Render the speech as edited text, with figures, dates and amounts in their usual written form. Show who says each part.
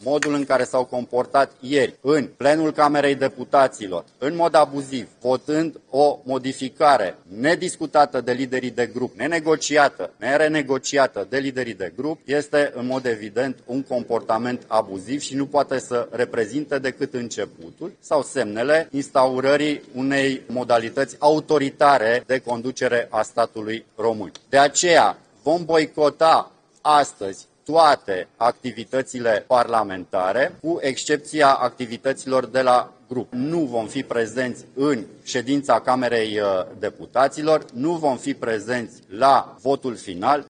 Speaker 1: modul în care s-au comportat ieri în plenul Camerei Deputaților, în mod abuziv, votând o modificare nediscutată de liderii de grup, nenegociată, nerenegociată de liderii de grup, este în mod evident un comportament abuziv și nu poate să reprezinte decât începutul sau semnele instaurării unei modalități autoritare de conducere a statului român. De aceea vom boicota astăzi toate activitățile parlamentare, cu excepția activităților de la grup. Nu vom fi prezenți în ședința Camerei Deputaților, nu vom fi prezenți la votul final,